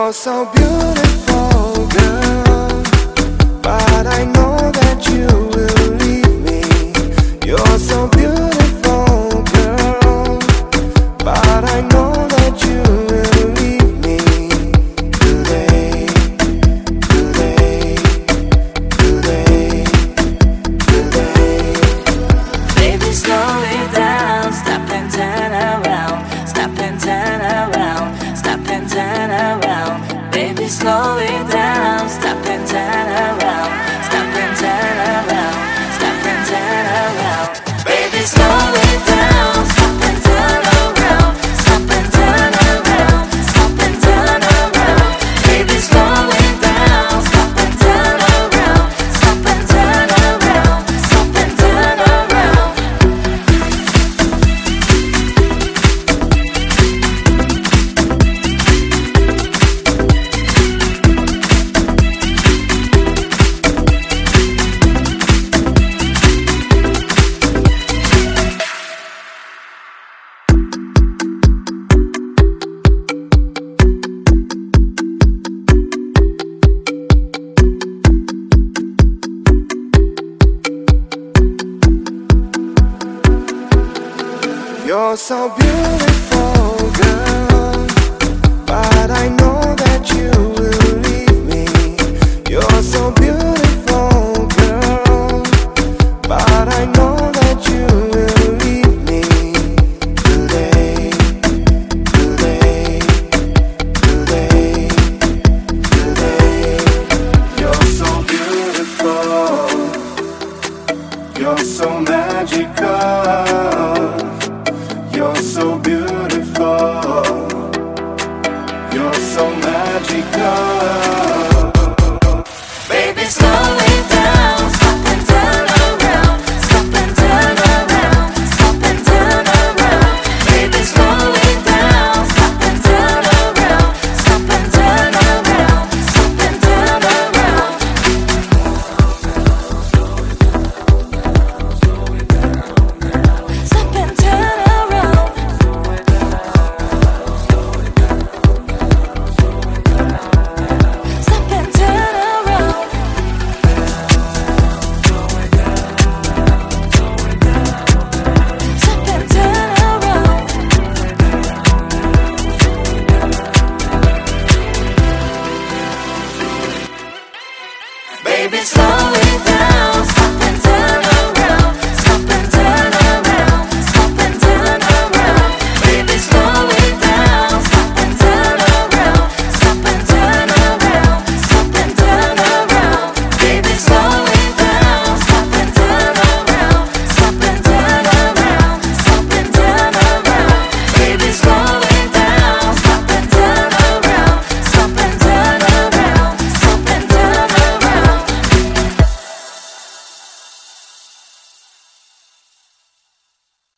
You're so beautiful, girl, but I know that you will leave me. You're so beautiful, girl, but I know that you will leave me. Today, today, today, today. Baby, slow it down, stop and turn around, stop and turn around, stop and turn around. Baby, slow it down, stop and turn around, stop and turn around, stop and turn around. Baby, slow it down, stop and turn around, stop and turn around, stop and turn around. Baby, slow it down, stop and turn around, stop and turn around, stop and turn around. You're so beautiful, girl, but I know that you will leave me. You're so beautiful, girl, but I know that you will leave me. Today, today, today, today. You're so beautiful, you're so magical. You're so beautiful, you're so magical. Baby, slow it down, stop and turn around, stop and turn around, stop and turn around. Baby, slow it down, stop and turn around, stop and turn around, stop and turn around. Stop and turn around. Stop and turn around. Stop and turn around. Baby, slow it